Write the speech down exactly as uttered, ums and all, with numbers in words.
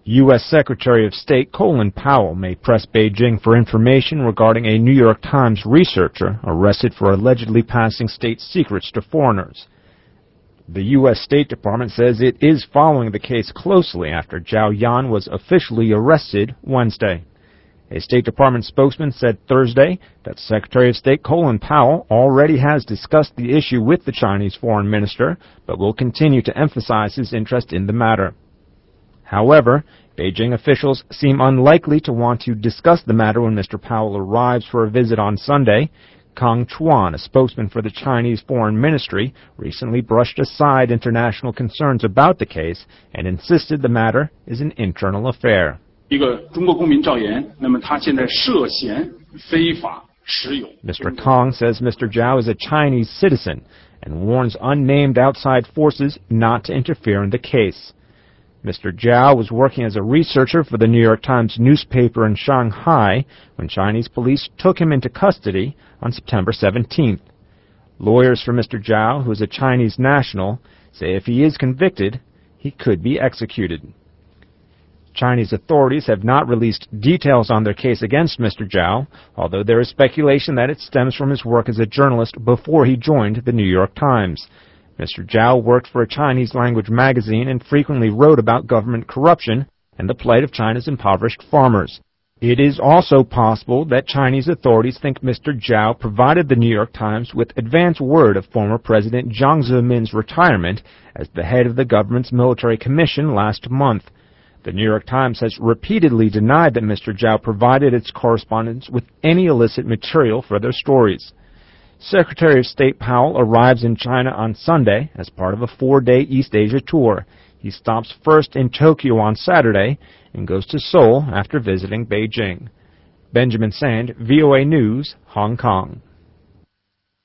U S Secretary of State Colin Powell may press Beijing for information regarding a New York Times researcher arrested for allegedly passing state secrets to foreigners. The U S State Department says it is following the case closely after Zhao Yan was officially arrested Wednesday. A State Department spokesman said Thursday that Secretary of State Colin Powell already has discussed the issue with the Chinese foreign minister, but will continue to emphasize his interest in the matter. However, Beijing officials seem unlikely to want to discuss the matter when Mister Powell arrives for a visit on Sunday. Kang Chuan, a spokesman for the Chinese Foreign Ministry, recently brushed aside international concerns about the case and insisted the matter is an internal affair. Mister Kang says Mister Zhao is a Chinese citizen and warns unnamed outside forces not to interfere in the case. Mister Zhao was working as a researcher for the New York Times newspaper in Shanghai when Chinese police took him into custody on September seventeenth. Lawyers for Mister Zhao, who is a Chinese national, say if he is convicted, he could be executed. Chinese authorities have not released details on their case against Mister Zhao, although there is speculation that it stems from his work as a journalist before he joined the New York Times. Mister Zhao worked for a Chinese-language magazine and frequently wrote about government corruption and the plight of China's impoverished farmers. It is also possible that Chinese authorities think Mister Zhao provided the New York Times with advance word of former President Jiang Zemin's retirement as the head of the government's military commission last month. The New York Times has repeatedly denied that Mister Zhao provided its correspondents with any illicit material for their stories. Secretary of State Powell arrives in China on Sunday as part of a four-day East Asia tour. He stops first in Tokyo on Saturday and goes to Seoul after visiting Beijing. Benjamin Sand, V O A News, Hong Kong.